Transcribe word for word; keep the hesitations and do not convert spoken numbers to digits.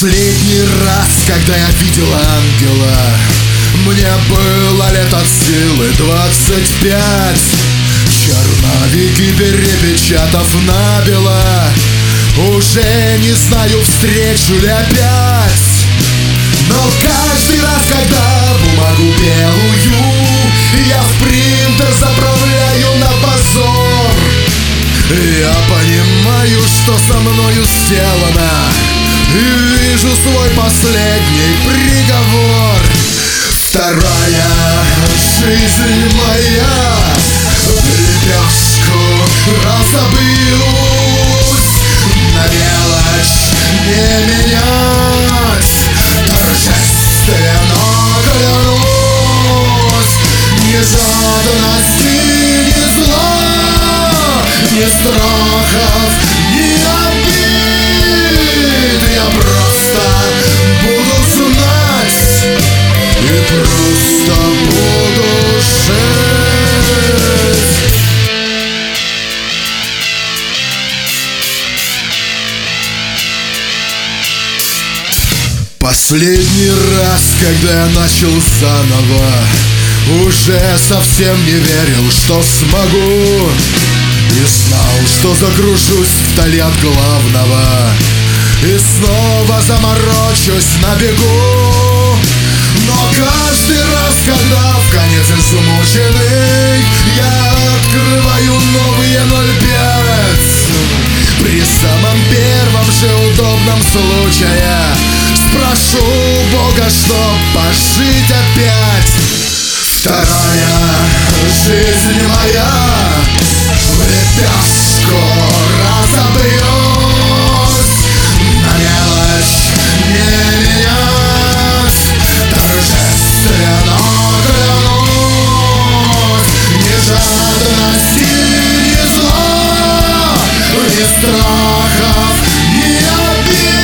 Последний раз, когда я видел ангела, мне было лет от силы двадцать пять. Черновики перепечатав набело, уже не знаю, встречу ли опять. Но каждый раз, когда бумагу белую я в принтер заправляю на позор, я понимаю, что со мною сделано, и вижу свой последний приговор. Вторая жизнь моя в лепешку разобьюсь, на мелочь не менять, торжественно клянусь. Ни жадности, ни зла, ни страхов, ни обид. Я просто буду знать и просто буду жить. Последний раз, когда я начал заново, уже совсем не верил, что смогу, и знал, что загружусь вдали от главного и снова заморочусь на бегу. Но каждый раз, когда вконец измученный, я открываю новые ноль пять, при самом первом же удобном случае спрошу Бога, чтоб пожить опять. Вторая жизнь моя в лепешку разобьюсь, на мелочь не менять, торжественно клянусь. Ни жадности, ни зла, ни страхов, ни обид.